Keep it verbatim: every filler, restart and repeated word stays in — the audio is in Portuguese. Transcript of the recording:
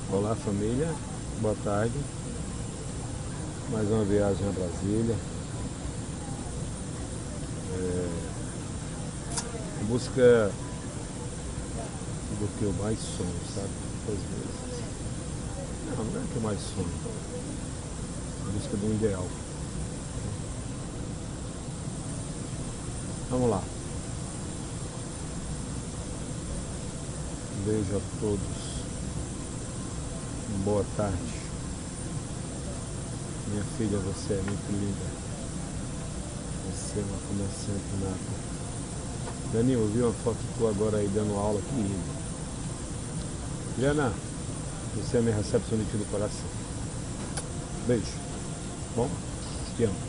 Olá família, boa tarde. Mais uma viagem a Brasília. É, em busca do que eu mais sonho, sabe? Às vezes. Não, não é que eu mais sonho. Em busca do ideal. Vamos lá. Um beijo a todos. Boa tarde. Minha filha, você é muito linda. Você é uma comerciante nata. Daninho, eu vi uma foto tua agora aí dando aula, que linda. Diana, você é minha recepcionista do coração. Beijo. Bom? Te amo.